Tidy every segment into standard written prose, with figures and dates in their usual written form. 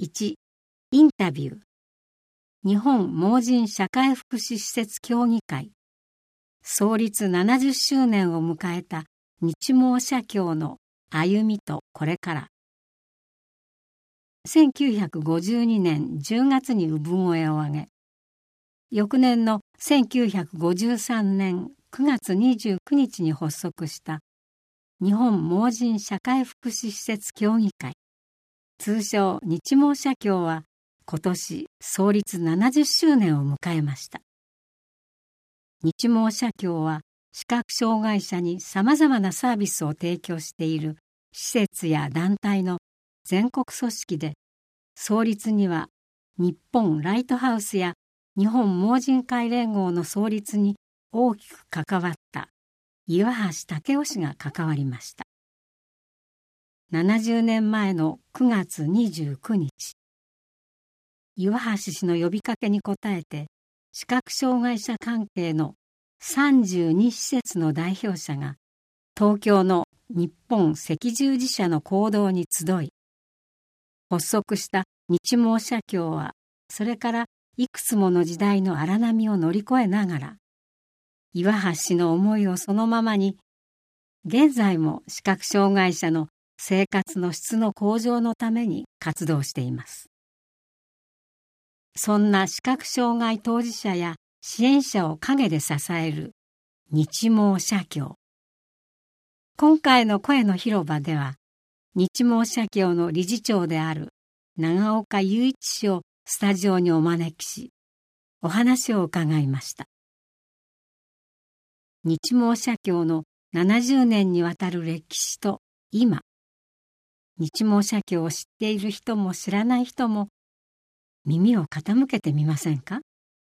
1、インタビュー。日本盲人社会福祉施設協議会。創立70周年を迎えた日盲社協の歩みとこれから。1952年10月に産声を上げ、翌年の1953年9月29日に発足した日本盲人社会福祉施設協議会、通称日盲社協は今年創立70周年を迎えました。日盲社協は視覚障害者にさまざまなサービスを提供している施設や団体の全国組織で、創立には日本ライトハウスや日本盲人会連合の創立に大きく関わった岩橋武雄氏が関わりました。70年前の9月29日、岩橋氏の呼びかけに応えて、視覚障害者関係の32施設の代表者が東京の日本赤十字社の講堂に集い、発足した日盲社協はそれからいくつもの時代の荒波を乗り越えながら、岩橋氏の思いをそのままに、現在も視覚障害者の生活の質の向上のために活動しています。そんな視覚障害当事者や支援者を陰で支える日盲社協。今回の声の広場では、日盲社協の理事長である長岡雄一氏をスタジオにお招きし、お話を伺いました。日盲社協の70年にわたる歴史と今、日盲社協を知っている人も知らない人も耳を傾けてみませんか？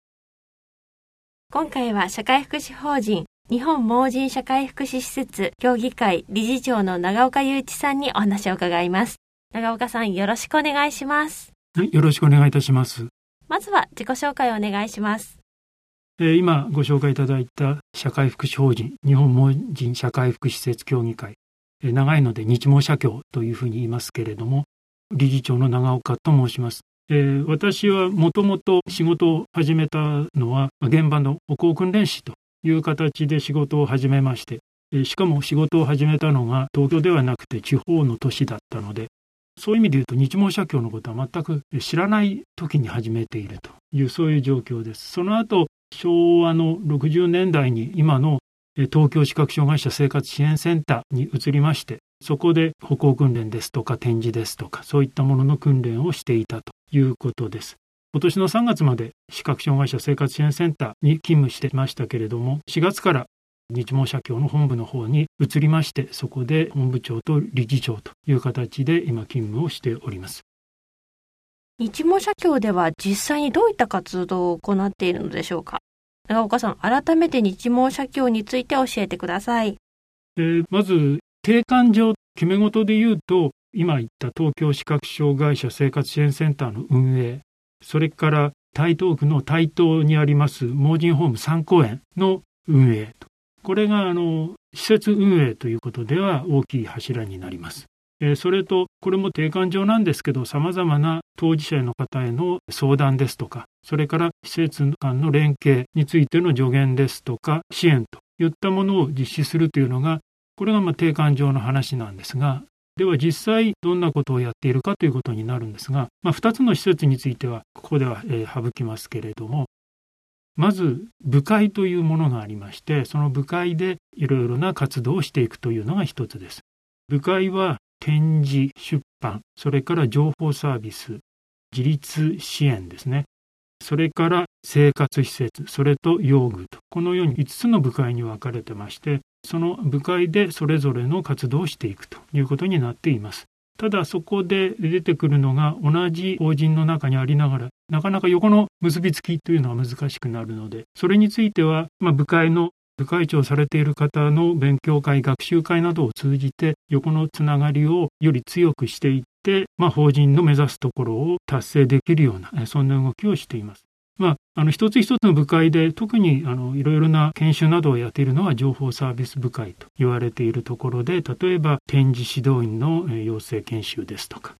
今回は社会福祉法人日本盲人社会福祉施設協議会理事長の長岡雄一さんにお話を伺います。長岡さん、よろしくお願いします。 はい、よろしくお願いいたします。 まずは自己紹介をお願いします。 今ご紹介いただいた社会福祉法人日本盲人社会福祉施設協議会、長いので日盲社協というふうに言いますけれども、理事長の長岡と申します。私はもともと仕事を始めたのは現場の歩行訓練士という形で仕事を始めまして、しかも仕事を始めたのが東京ではなくて地方の都市だったので、そういう意味で言うと日盲社協のことは全く知らない時に始めているという、そういう状況です。その後昭和の60年代に今の東京視覚障害者生活支援センターに移りまして、そこで歩行訓練ですとか展示ですとかそういったものの訓練をしていたということです。今年の3月まで視覚障害者生活支援センターに勤務してましたけれども、4月から日盲社協の本部の方に移りまして、そこで本部長と理事長という形で今勤務をしております。 日盲社協では実際にどういった活動を行っているのでしょうか？長岡さん、改めて日盲社協について教えてください。 まず定款上決め事で言うと、今言った東京視覚障害者生活支援センターの運営、それから台東区の台東にあります盲人ホーム3公園の運営と、これが施設運営ということでは大きい柱になります。それとこれも定款上なんですけど、様々な当事者の方への相談ですとか、それから施設間の連携についての助言ですとか支援といったものを実施するというのが、これが定款上の話なんですが、では実際どんなことをやっているかということになるんですが、2つの施設についてはここでは省きますけれども、まず部会というものがありまして、その部会でいろいろな活動をしていくというのが一つです。部会は展示、出版、それから情報サービス、自立支援ですね、それから生活施設、それと用具と、このように5つの部会に分かれてまして、その部会でそれぞれの活動をしていくということになっています。ただそこで出てくるのが同じ法人の中にありながら、なかなか横の結びつきというのは難しくなるので、それについては部会の部会長されている方の勉強会、学習会などを通じて横のつながりをより強くしていって、法人の目指すところを達成できるような、そんな動きをしています。一つ一つの部会で特にいろいろな研修などをやっているのは情報サービス部会と言われているところで、例えば展示指導員の養成研修ですとか、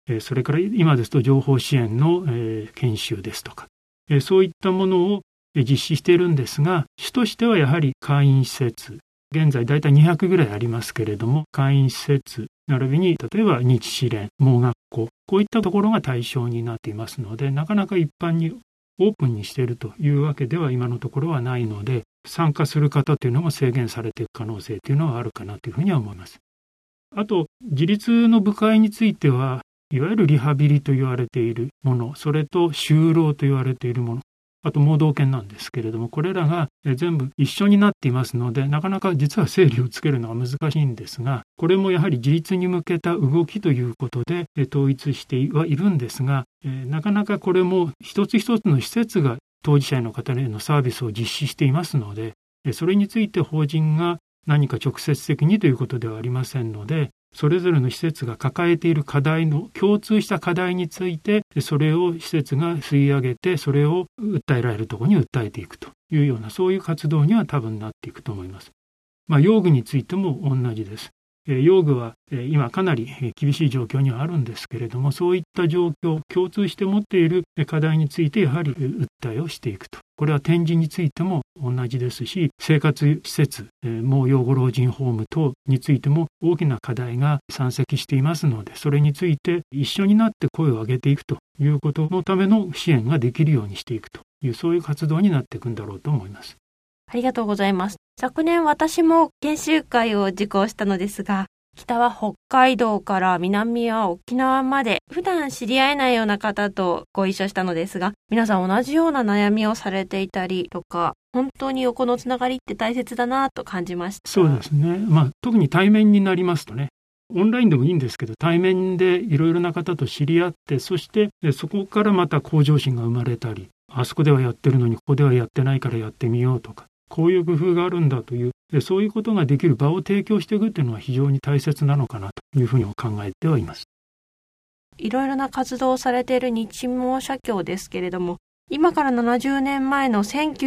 それから今ですと情報支援の研修ですとか、そういったものを実施しているんですが、主としてはやはり会員施設、現在だいたい200ぐらいありますけれども、会員施設並びに例えば日支連、盲学校、こういったところが対象になっていますので、なかなか一般にオープンにしているというわけでは今のところはないので、参加する方というのも制限されていく可能性というのはあるかなというふうには思います。あと、自立の部会については、いわゆるリハビリと言われているもの、それと就労と言われているもの、あと盲導犬なんですけれども、これらが全部一緒になっていますので、なかなか実は整理をつけるのが難しいんですが、これもやはり自立に向けた動きということで統一してはいるんですが、なかなかこれも一つ一つの施設が当事者への方へのサービスを実施していますので、それについて法人が何か直接的にということではありませんので、それぞれの施設が抱えている課題の共通した課題について、それを施設が吸い上げて、それを訴えられるところに訴えていくというような、そういう活動には多分なっていくと思います。用具についても同じです。用具は今かなり厳しい状況にはあるんですけれども、そういった状況、共通して持っている課題についてやはり訴えをしていくと。これは展示についても同じですし、生活施設、盲養護老人ホーム等についても大きな課題が山積していますので、それについて一緒になって声を上げていくということのための支援ができるようにしていくという、そういう活動になっていくんだろうと思います。 ありがとうございます。昨年私も研修会を受講したのですが、北は北海道から南は沖縄まで普段知り合えないような方とご一緒したのですが、皆さん同じような悩みをされていたりとか、本当に横のつながりって大切だなと感じました。 そうですね。特に対面になりますとね、オンラインでもいいんですけど、対面でいろいろな方と知り合って、そしてそこからまた向上心が生まれたり、あそこではやってるのにここではやってないからやってみようとか、こういう工夫があるんだという、そういうことができる場を提供していくというのは非常に大切なのかなというふうに考えてはいます。 いろいろな活動をされている日盲社協ですけれども、今から70年前の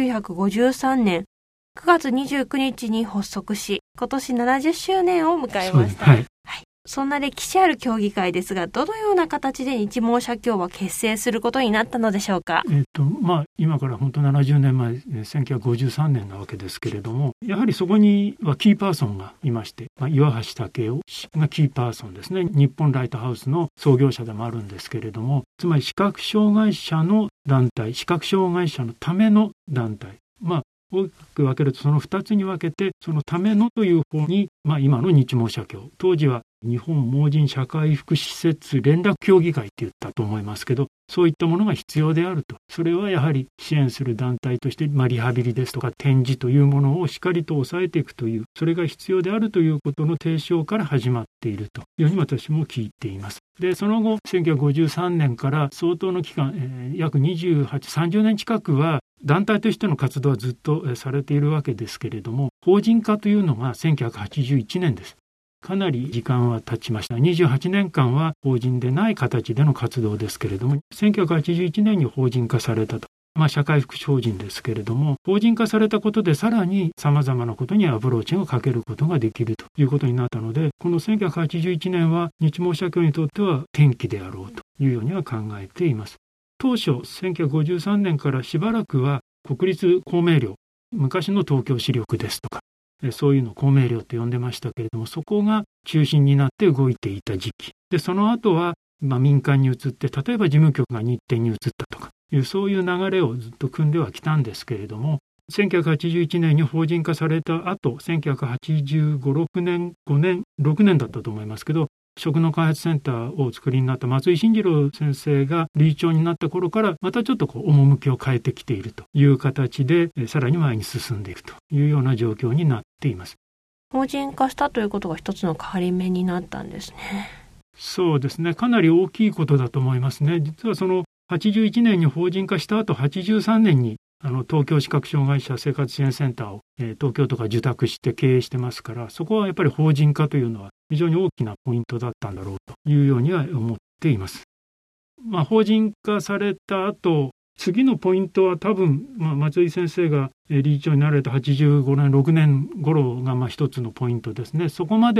1953年9月29日に発足し、今年70周年を迎えました。そんな歴史ある協議会ですが、どのような形で日盲社協は結成することになったのでしょうか。 今から本当70年前、1953年なわけですけれども、やはりそこにはキーパーソンがいまして、岩橋武夫氏がキーパーソンですね。日本ライトハウスの創業者でもあるんですけれども、つまり視覚障害者の団体、視覚障害者のための団体。大きく分けるとその2つに分けて、そのためのという方に、今の日盲社協、当時は日本盲人社会福祉施設連絡協議会って言ったと思いますけど、そういったものが必要であると。それはやはり支援する団体として、リハビリですとか展示というものをしっかりと抑えていくという、それが必要であるということの提唱から始まっているというふうに私も聞いています。で、その後、1953年から相当の期間、約28、30年近くは、団体としての活動はずっとされているわけですけれども、法人化というのが1981年です。かなり時間は経ちました。28年間は法人でない形での活動ですけれども、1981年に法人化されたと。社会福祉法人ですけれども、法人化されたことでさらに様々なことにアプローチをかけることができるということになったので、この1981年は日盲社協にとっては転機であろうというようには考えています。当初、1953年からしばらくは国立公明寮、昔の東京市力ですとか、そういうのを公明寮と呼んでましたけれども、そこが中心になって動いていた時期。で、その後は、民間に移って、例えば事務局が日程に移ったとかいう、そういう流れをずっと組んではきたんですけれども、1981年に法人化された後、1985、6年、5年、6年だったと思いますけど、食の開発センターをお作りになった松井慎次郎先生が理事長になった頃から、またちょっと趣を変えてきているという形で、さらに前に進んでいくというような状況になっています。 法人化したということが一つの変わり目になったんですね。 そうですね。かなり大きいことだと思いますね。実はその81年に法人化した後、83年に東京視覚障害者生活支援センターを、東京都が受託して経営してますから、そこはやっぱり法人化というのは非常に大きなポイントだったんだろうというようには思っています。法人化された後、次のポイントは多分、松井先生が理事長になられた85年、6年頃が一つのポイントですね。そこまでは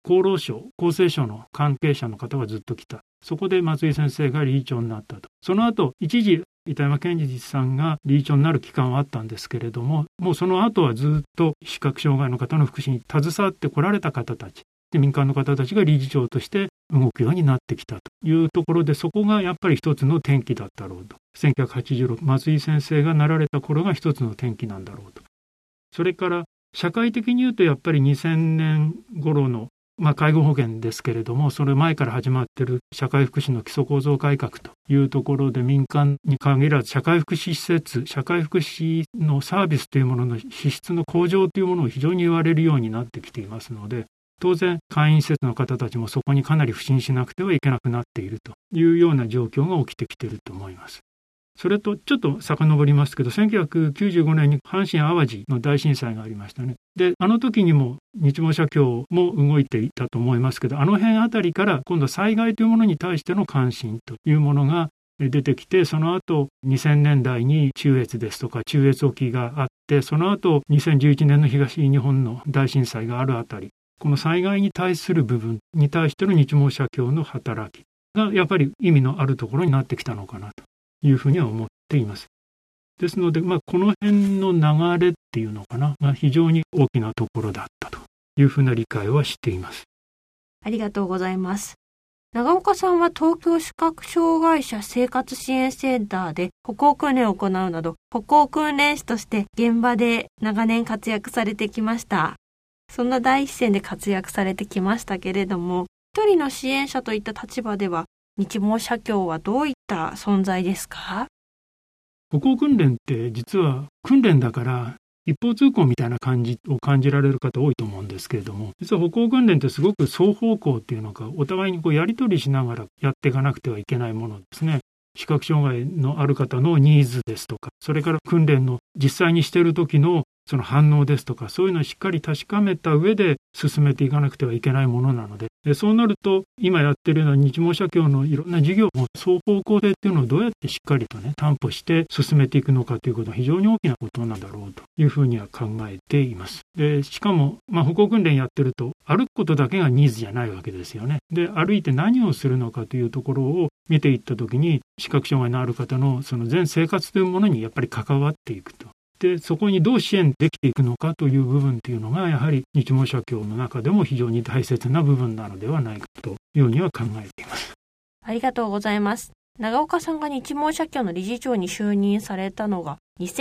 厚労省、厚生省の関係者の方がずっと来た。そこで松井先生が理事長になったと。その後、一時、板山健二さんが理事長になる期間はあったんですけれども、もうその後はずっと視覚障害の方の福祉に携わってこられた方たち、で民間の方たちが理事長として動くようになってきたというところで、そこがやっぱり一つの転機だったろうと。1986、松井先生がなられた頃が一つの転機なんだろうと。それから社会的に言うとやっぱり2000年頃の介護保険ですけれども、それ前から始まっている社会福祉の基礎構造改革というところで、民間に限らず社会福祉施設、社会福祉のサービスというものの資質の向上というものを非常に言われるようになってきていますので、当然会員施設の方たちもそこにかなり不信しなくてはいけなくなっているというような状況が起きてきていると思います。それとちょっと遡りますけど、1995年に阪神・淡路の大震災がありましたね。で、あの時にも日毛社協も動いていたと思いますけど、あの辺あたりから今度災害というものに対しての関心というものが出てきて、その後2000年代に中越ですとか中越沖があって、その後2011年の東日本の大震災があるあたり、この災害に対する部分に対しての日毛社協の働きがやっぱり意味のあるところになってきたのかなというふうには思っています。ですので、この辺の流れっていうのかな、非常に大きなところだったというふうな理解はしています。 ありがとうございます。長岡さんは東京視覚障害者生活支援センターで歩行訓練を行うなど、歩行訓練士として現場で長年活躍されてきました。そんな第一線で活躍されてきましたけれども、一人の支援者といった立場では、日毛社協はどういった存在ですか？ 歩行訓練って実は訓練だから一方通行みたいな感じを感じられる方多いと思うんですけれども、実は歩行訓練ってすごく双方向っていうのか、お互いにやり取りしながらやっていかなくてはいけないものですね。視覚障害のある方のニーズですとか、それから訓練の実際にしている時のその反応ですとか、そういうのをしっかり確かめた上で進めていかなくてはいけないものなので、そうなると今やっているような日毛社協のいろんな事業も双方向性っていうのをどうやってしっかりと担保して進めていくのかということは非常に大きなことなんだろうというふうには考えています。で、しかも歩行訓練やってると歩くことだけがニーズじゃないわけですよね。で、歩いて何をするのかというところを見ていったときに、視覚障害のある方のその全生活というものにやっぱり関わっていくと。で、そこにどう支援できていくのかという部分というのが、やはり日毛社協の中でも非常に大切な部分なのではないかというようには考えています。 ありがとうございます。長岡さんが日毛社協の理事長に就任されたのが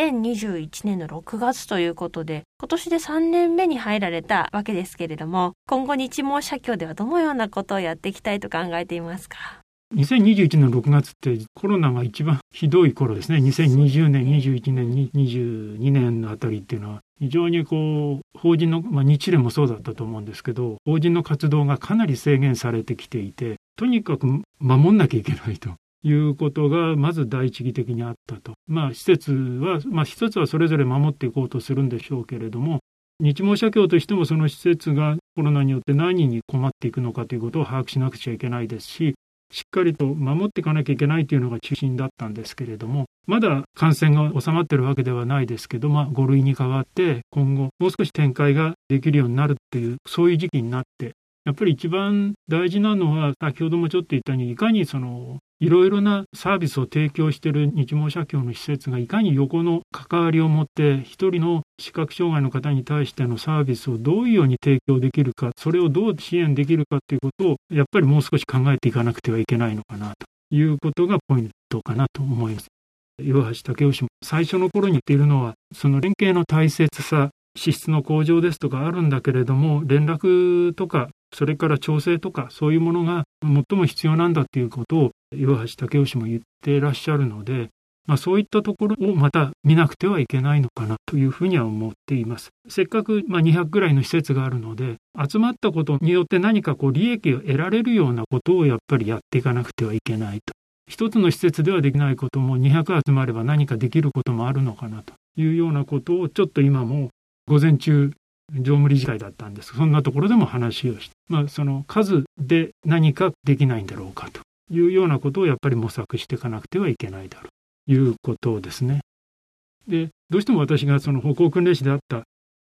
2021年の6月ということで、今年で3年目に入られたわけですけれども、今後日毛社協ではどのようなことをやっていきたいと考えていますか ？2021年6月ってコロナが一番ひどい頃ですね。2020年、21年、22年のあたりっていうのは非常に法人の、日連もそうだったと思うんですけど、法人の活動がかなり制限されてきていて、とにかく守んなきゃいけないということがまず第一義的にあったと。施設はそれぞれ守っていこうとするんでしょうけれども、日毛社協としてもその施設がコロナによって何に困っていくのかということを把握しなくちゃいけないですし、しっかりと守っていかなきゃいけないというのが中心だったんですけれども、まだ感染が収まっているわけではないですけど、5類に変わって今後もう少し展開ができるようになるという、そういう時期になって、やっぱり一番大事なのは、先ほどもちょっと言ったように、いかにいろいろなサービスを提供している日毛社協の施設がいかに横の関わりを持って一人の視覚障害の方に対してのサービスをどういうように提供できるか、それをどう支援できるかということをやっぱりもう少し考えていかなくてはいけないのかなということがポイントかなと思います。岩橋武雄氏も最初の頃に言っているのは、その連携の大切さ、資質の向上ですとかあるんだけれども、連絡とかそれから調整とかそういうものが最も必要なんだということを岩橋武雄氏も言っていらっしゃるので、そういったところをまた見なくてはいけないのかなというふうには思っています。せっかく200ぐらいの施設があるので、集まったことによって何か利益を得られるようなことをやっぱりやっていかなくてはいけないと。一つの施設ではできないことも200集まれば何かできることもあるのかなというようなことをちょっと今も午前中常務理事会だったんです。そんなところでも話をして、その数で何かできないんだろうかというようなことをやっぱり模索していかなくてはいけないだろうということですね。で、どうしても私がその歩行訓練士であった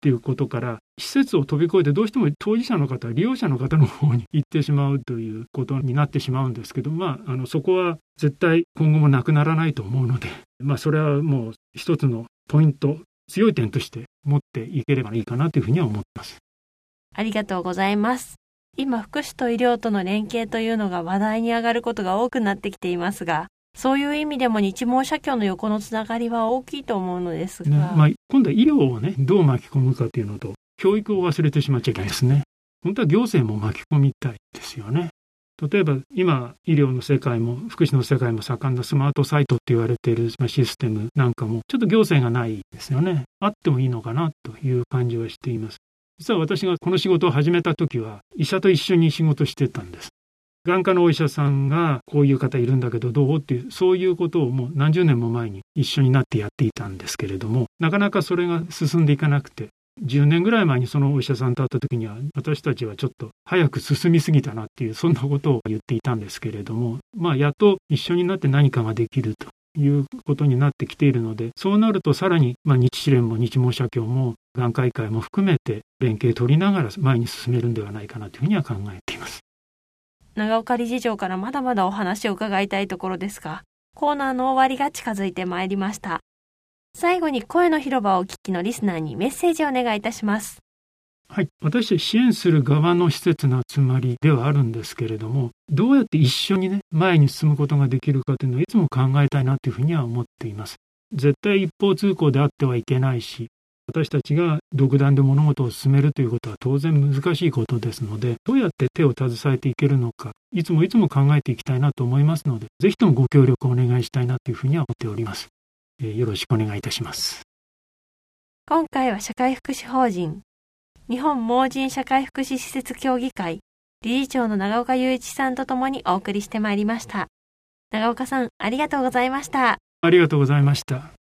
っていうことから、施設を飛び越えてどうしても当事者の方、利用者の方の方に行ってしまうということになってしまうんですけど、そこは絶対今後もなくならないと思うので、それはもう一つのポイント、強い点として持っていければいいかなというふうには思っています。 ありがとうございます。今、福祉と医療との連携というのが話題に上がることが多くなってきていますが、そういう意味でも日網社協の横のつながりは大きいと思うのですが、 今度は医療をどう巻き込むかというのと、教育を忘れてしまっちゃいけないですね。本当は行政も巻き込みたいですよね。例えば今医療の世界も福祉の世界も盛んなスマートサイトって言われているシステムなんかもちょっと行政がないですよね。あってもいいのかなという感じはしています。実は私がこの仕事を始めた時は医者と一緒に仕事してたんです。眼科のお医者さんがこういう方いるんだけどどうっていう、そういうことをもう何十年も前に一緒になってやっていたんですけれども、なかなかそれが進んでいかなくて、10年ぐらい前にそのお医者さんと会った時には、私たちはちょっと早く進みすぎたなっていう、そんなことを言っていたんですけれども、やっと一緒になって何かができるということになってきているので、そうなるとさらに、日支連も日網社協も眼科医会も含めて連携を取りながら前に進めるんではないかなというふうには考えています。 長岡理事長からまだまだお話を伺いたいところですが、コーナーの終わりが近づいてまいりました。最後に声の広場をお聞きのリスナーにメッセージをお願いいたします。 はい、私支援する側の施設の集まりではあるんですけれども、どうやって一緒に前に進むことができるかというのはいつも考えたいなというふうには思っています。絶対一方通行であってはいけないし、私たちが独断で物事を進めるということは当然難しいことですので、どうやって手を携えていけるのか、いつも考えていきたいなと思いますので、ぜひともご協力をお願いしたいなというふうには思っております。よろしくお願いいたします。 今回は社会福祉法人日本盲人社会福祉施設協議会理事長の長岡雄一さんとともにお送りしてまいりました。長岡さん、ありがとうございました。 ありがとうございました。